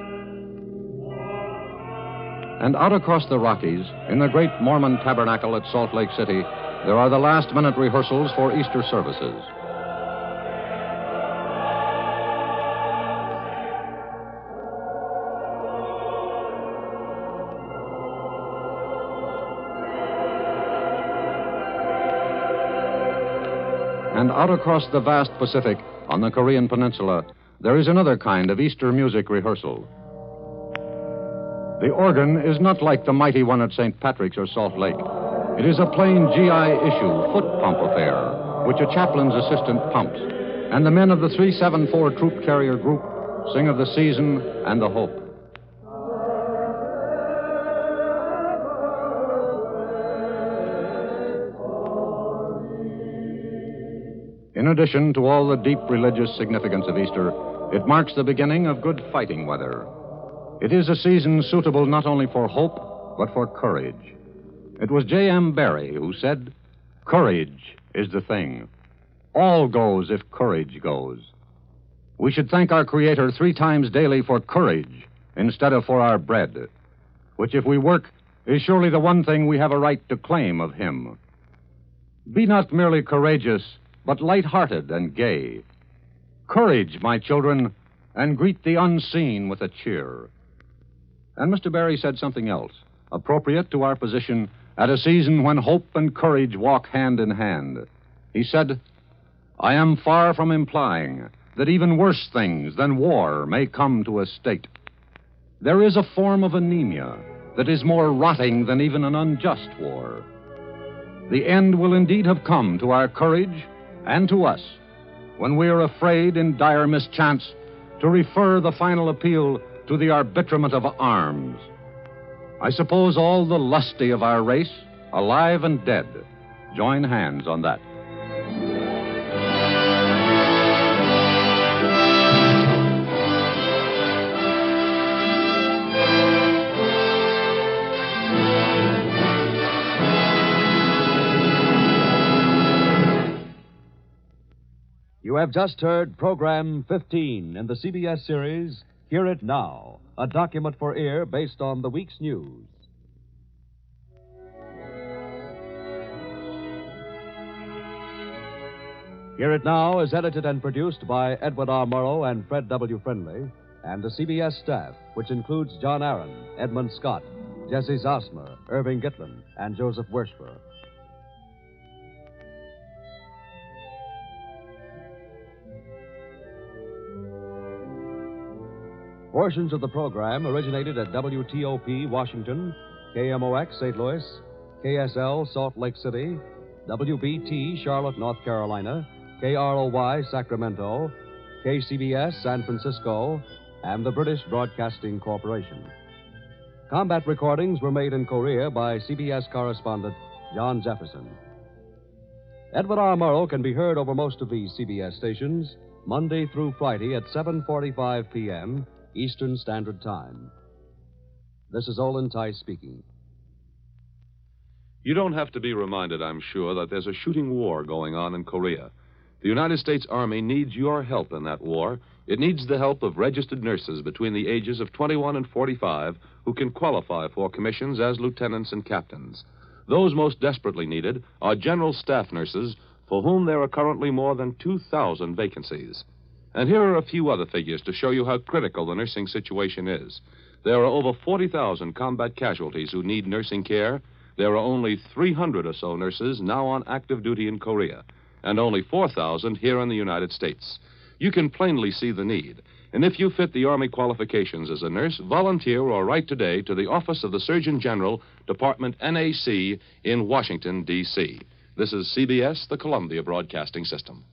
And out across the Rockies, in the great Mormon Tabernacle at Salt Lake City, there are the last-minute rehearsals for Easter services. And out across the vast Pacific, on the Korean Peninsula, there is another kind of Easter music rehearsal. The organ is not like the mighty one at St. Patrick's or Salt Lake. It is a plain GI issue foot pump affair, which a chaplain's assistant pumps. And the men of the 374 Troop Carrier Group sing of the season and the hope. In addition to all the deep religious significance of Easter, it marks the beginning of good fighting weather. It is a season suitable not only for hope, but for courage. It was J.M. Barrie who said, "Courage is the thing. All goes if courage goes." We should thank our Creator 3 times daily for courage instead of for our bread, which, if we work, is surely the one thing we have a right to claim of Him. Be not merely courageous, but light-hearted and gay. Courage, my children, and greet the unseen with a cheer. And Mr. Barrie said something else, appropriate to our position at a season when hope and courage walk hand in hand. He said, "I am far from implying that even worse things than war may come to a state. There is a form of anemia that is more rotting than even an unjust war. The end will indeed have come to our courage and to us when we are afraid in dire mischance to refer the final appeal to the arbitrament of arms. I suppose all the lusty of our race, alive and dead, join hands on that." You have just heard Program 15 in the CBS series, Hear It Now, a document for ear based on the week's news. Hear It Now is edited and produced by Edward R. Murrow and Fred W. Friendly, and the CBS staff, which includes John Aaron, Edmund Scott, Jesse Zosmer, Irving Gitlin, and Joseph Wershfer. Portions of the program originated at WTOP, Washington, KMOX, St. Louis, KSL, Salt Lake City, WBT, Charlotte, North Carolina, KROY, Sacramento, KCBS, San Francisco, and the British Broadcasting Corporation. Combat recordings were made in Korea by CBS correspondent John Jefferson. Edward R. Murrow can be heard over most of these CBS stations, Monday through Friday at 7:45 p.m., Eastern Standard Time. This is Olin Tice speaking. You don't have to be reminded, I'm sure, that there's a shooting war going on in Korea. The United States Army needs your help in that war. It needs the help of registered nurses between the ages of 21 and 45 who can qualify for commissions as lieutenants and captains. Those most desperately needed are general staff nurses, for whom there are currently more than 2,000 vacancies. And here are a few other figures to show you how critical the nursing situation is. There are over 40,000 combat casualties who need nursing care. There are only 300 or so nurses now on active duty in Korea, and only 4,000 here in the United States. You can plainly see the need. And if you fit the Army qualifications as a nurse, volunteer or write today to the Office of the Surgeon General, Department NAC in Washington, D.C. This is CBS, the Columbia Broadcasting System.